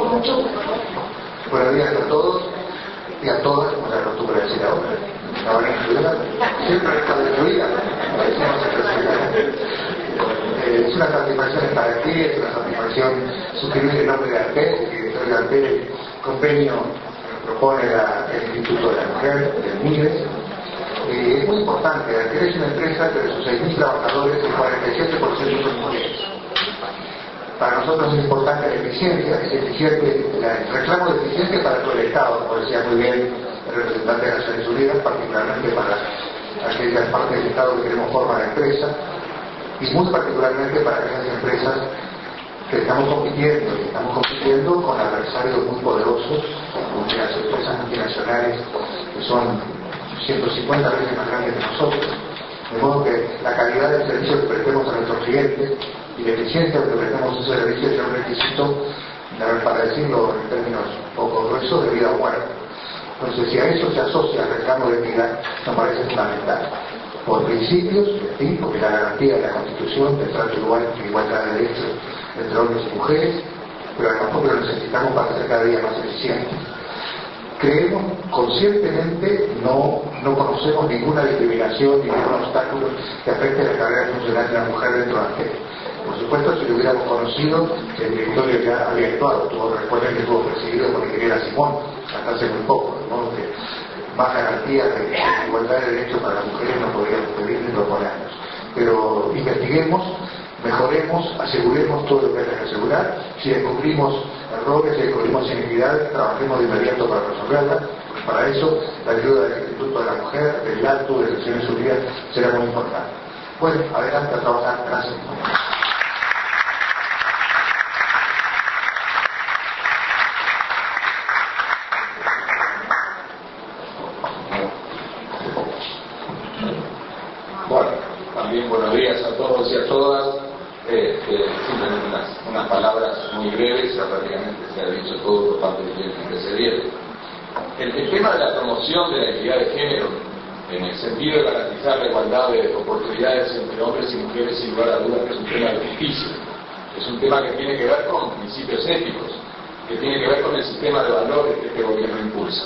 mucho. Buenos días a todos y a todas, como se acostumbra decir ahora. Ahora incluida, siempre está destruida, es una satisfacción estar aquí, es una satisfacción suscribir el nombre de ARTEL, que soy de ARTEL, el convenio que propone el Instituto de la Mujer, del MIDES. Es muy importante, ARTEL es una empresa que de sus 6.000 trabajadores, el 47% son mujeres. Para nosotros es importante la eficiencia, el reclamo de eficiencia para todo el Estado, como decía muy bien el representante de Naciones Unidas, particularmente para aquellas partes del Estado que queremos formar empresa, y muy particularmente para aquellas empresas que estamos compitiendo con adversarios muy poderosos, como las empresas multinacionales que son 150 veces más grandes que nosotros. De modo que la calidad del servicio que prestemos a nuestros clientes y la eficiencia de que prestemos ese servicio es un requisito, para decirlo en términos poco gruesos, de vida o muerte. Entonces, si a eso se asocia el reclamo de equidad, nos parece fundamental. Por principios, porque la garantía de la Constitución del trato igual, igualdad de derechos entre hombres y mujeres, pero además porque lo necesitamos para ser cada día más eficientes. Creemos conscientemente, no conocemos ninguna discriminación, ningún obstáculo que afecte la carrera funcional de la mujer dentro de ARTEL. Por supuesto, si lo hubiéramos conocido, el directorio ya había actuado. Recuerden que estuvo perseguido por la ingeniera Simón hasta hace muy poco, de modo que más garantías de igualdad de derechos para las mujeres no podríamos pedir ni proponernos. Pero investiguemos, mejoremos, aseguremos todo lo que haya que asegurar. Si descubrimos errores, si descubrimos inequidades, trabajemos de inmediato para resolverlas. Para eso, la ayuda del Instituto de la Mujer, del ACTU, de Naciones Unidas, será muy importante. Bueno, adelante a trabajar. Gracias. Bueno, también buenos días a todos y a todas. Simplemente unas palabras muy breves, ya prácticamente se ha dicho todo por parte de quienes me precedieron. El tema de la promoción de la equidad de género, en el sentido de garantizar la igualdad de oportunidades entre hombres y mujeres, sin lugar a dudas que es un tema de justicia. Es un tema que tiene que ver con principios éticos, que tiene que ver con el sistema de valores que este gobierno impulsa.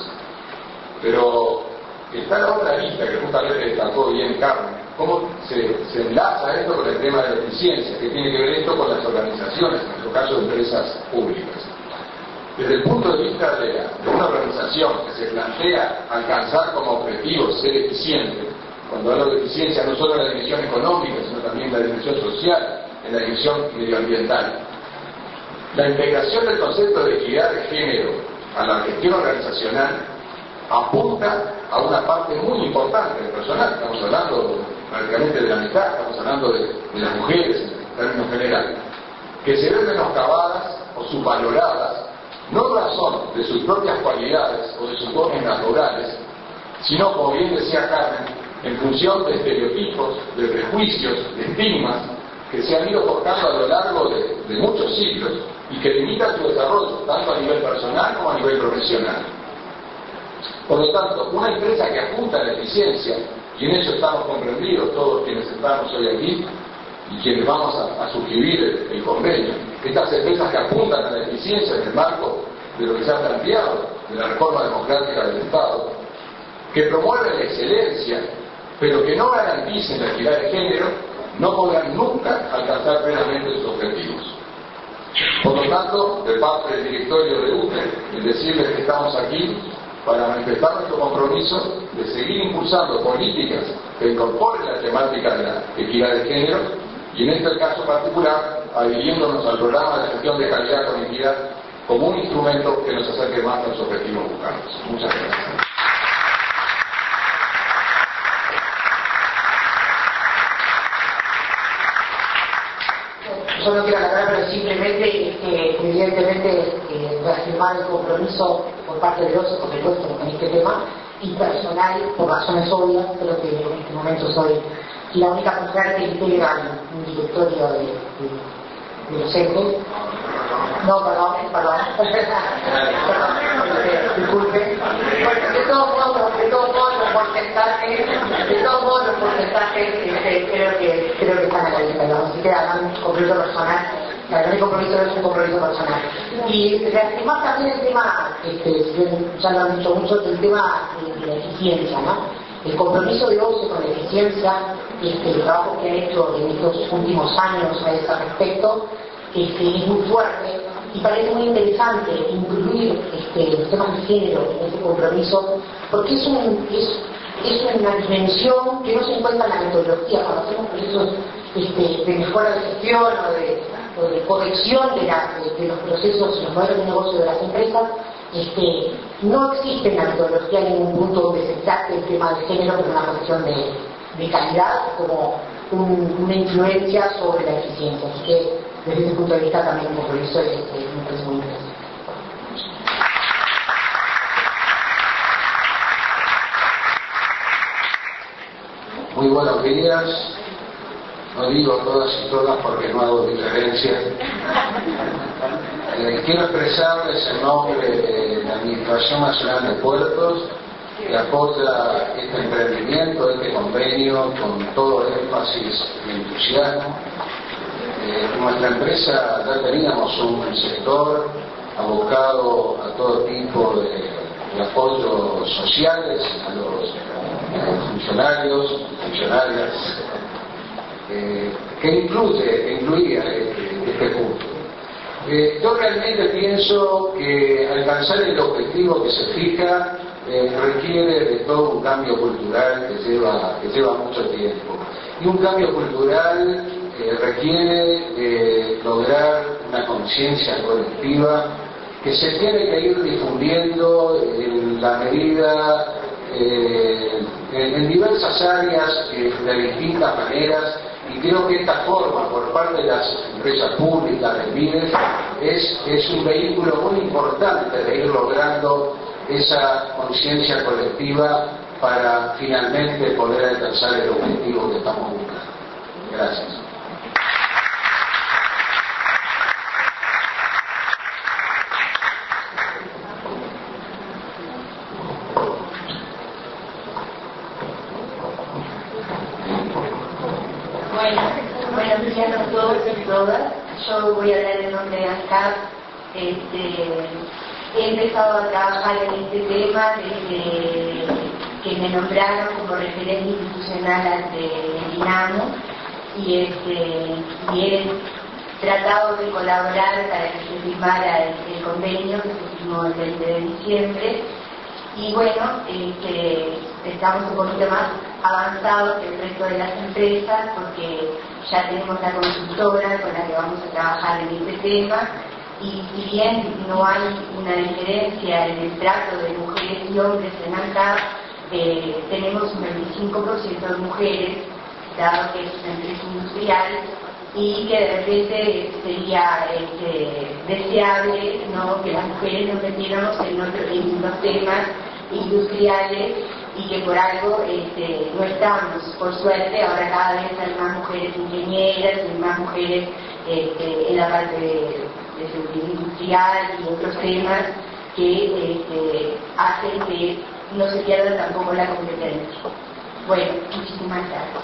Pero está la otra lista que justamente destacó bien Carmen. ¿Cómo se enlaza esto con el tema de la eficiencia? ¿Qué tiene que ver esto con las organizaciones, en nuestro caso de empresas públicas? Desde el punto de vista de una organización que se plantea alcanzar como objetivo ser eficiente, cuando hablo de eficiencia no solo en la dimensión económica, sino también en la dimensión social, en la dimensión medioambiental, la integración del concepto de equidad de género a la gestión organizacional apunta a una parte muy importante del personal. Estamos hablando prácticamente de la mitad, estamos hablando de las mujeres en términos generales, que se ven menoscabadas o subvaloradas, no en razón de sus propias cualidades o de sus dones naturales, sino, como bien decía Carmen, en función de estereotipos, de prejuicios, de estigmas que se han ido forjando a lo largo de muchos siglos y que limitan su desarrollo, tanto a nivel personal como a nivel profesional. Por lo tanto, una empresa que apunta a la eficiencia, y en eso estamos comprendidos todos quienes estamos hoy aquí y quienes vamos a suscribir el convenio, estas empresas que apuntan a la eficiencia en el marco de lo que se ha planteado de la reforma democrática del Estado, que promueven la excelencia, pero que no garanticen la equidad de género, no podrán nunca alcanzar plenamente sus objetivos. Por lo tanto, de parte del directorio de UTE, el decirles que estamos aquí para manifestar nuestro compromiso de seguir impulsando políticas que incorporen la temática de la equidad de género y en este caso particular adhiriéndonos al programa de gestión de calidad con equidad como un instrumento que nos acerque más a los objetivos buscados. Muchas gracias. Yo no quiero alargar, pero simplemente, evidentemente, reafirmar el compromiso por parte de los con el vuestro con este tema, y personal, por razones obvias. Creo que en este momento soy la única persona que integra un directorio de los entes. No, perdón, disculpe. Bueno, de todos modos, los porcentajes creo que están a la vista, digamos, así que hagan un completo personal Claro, mi compromiso no es un compromiso personal. Y reafirmar también el tema, ya lo han dicho mucho, el tema de la eficiencia, ¿no? El compromiso de OCE con la eficiencia, el trabajo que ha hecho en estos últimos años a ese respecto, es muy fuerte y parece muy interesante incluir los temas de género en ese compromiso, porque es una dimensión que no se encuentra en la metodología. Cuando hacemos procesos de mejora de gestión o de corrección de los procesos, los modelos de negocio de las empresas, no existe en la metodología ningún punto donde se trate el tema de género como una cuestión de calidad, como una influencia sobre la eficiencia. Así que desde ese punto de vista también un compromiso me parece muy interesante. Muy buenos días. No digo todas y todas porque no hago diferencia. Quiero expresarles en nombre de la Administración Nacional de Puertos, que apoya este emprendimiento, este convenio, con todo énfasis y entusiasmo. Nuestra empresa ya teníamos un sector abocado a todo tipo de apoyos sociales a los funcionarios, funcionarias, que incluía este punto. Yo realmente pienso que alcanzar el objetivo que se fija requiere de todo un cambio cultural que lleva mucho tiempo. Y un cambio cultural requiere de lograr una conciencia colectiva que se tiene que ir difundiendo en la medida, en diversas áreas, de distintas maneras. Y creo que esta forma, por parte de las empresas públicas, del MIDES, es un vehículo muy importante de ir logrando esa conciencia colectiva para finalmente poder alcanzar el objetivo que estamos buscando. Gracias. Buenos días a todos y todas. Yo voy a hablar en nombre de ANCAP. He empezado a trabajar en este tema desde que me nombraron como referente institucional ante el INAMO y he tratado de colaborar para que se firmara el convenio que se firmó el 20 de diciembre. Y bueno, estamos un poquito más avanzados que el resto de las empresas porque ya tenemos la consultora con la que vamos a trabajar en este tema y si bien no hay una diferencia en el trato de mujeres y hombres en ANCAP, tenemos un 25% de mujeres, dado que es una empresa industrial y que de repente sería deseable, ¿no?, que las mujeres nos metiéramos en los temas industriales y que por algo no estamos. Por suerte ahora cada vez hay más mujeres ingenieras y más mujeres en la parte de seguridad industrial y otros temas que hacen que no se pierda tampoco la competencia. Bueno, muchísimas gracias.